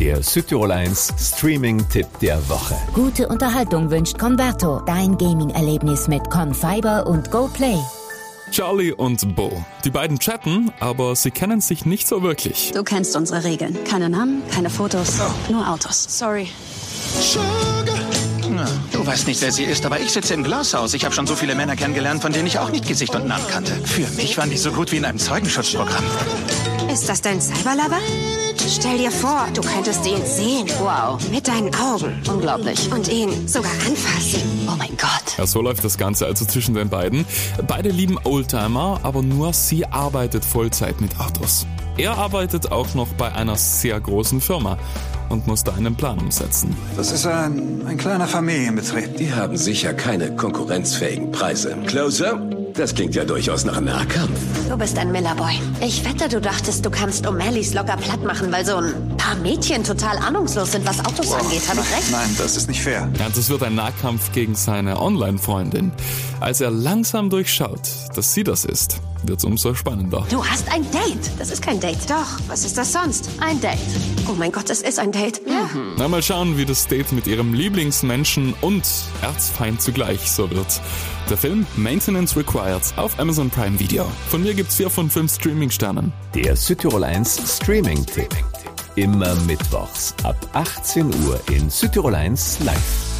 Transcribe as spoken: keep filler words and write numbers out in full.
Der Südtirol eins Streaming-Tipp der Woche. Gute Unterhaltung wünscht Converto. Dein Gaming-Erlebnis mit Confiber und GoPlay. Charlie und Bo. Die beiden chatten, aber sie kennen sich nicht so wirklich. Du kennst unsere Regeln. Keine Namen, keine Fotos, oh. nur Autos. Sorry. Na, du weißt nicht, wer sie ist, aber ich sitze im Glashaus. Ich habe schon so viele Männer kennengelernt, von denen ich auch nicht Gesicht und Namen kannte. Für mich waren die so gut wie in einem Zeugenschutzprogramm. Ist das dein Cyberlover? Stell dir vor, du könntest ihn sehen. Wow. Mit deinen Augen. Unglaublich. Und ihn sogar anfassen. Oh mein Gott. Ja, so läuft das Ganze also zwischen den beiden. Beide lieben Oldtimer, aber nur sie arbeitet Vollzeit mit Autos. Er arbeitet auch noch bei einer sehr großen Firma und muss da einen Plan umsetzen. Das ist ein, ein kleiner Familienbetrieb. Die haben sicher keine konkurrenzfähigen Preise. Closer? Das klingt ja durchaus nach einem Nahkampf. Du bist ein Millerboy. Ich wette, du dachtest, du kannst O'Malley's locker platt machen, weil so ein paar Mädchen total ahnungslos sind, was Autos wow. angeht. Hab ich recht? Nein, das ist nicht fair. Ja, das wird ein Nahkampf gegen seine Online-Freundin. Als er langsam durchschaut, dass sie das ist, wird's umso spannender. Du hast ein Date. Das ist kein Date. Doch, was ist das sonst? Ein Date. Oh mein Gott, es ist ein Date. Ja. Mhm. Na, mal schauen, wie das Date mit ihrem Lieblingsmenschen und Erzfeind zugleich so wird. Der Film Maintenance Required auf Amazon Prime Video. Von mir gibt's vier von fünf Streaming-Sternen. Der Südtirol eins Streaming-Tipp. Immer mittwochs ab achtzehn Uhr in Südtirol eins live.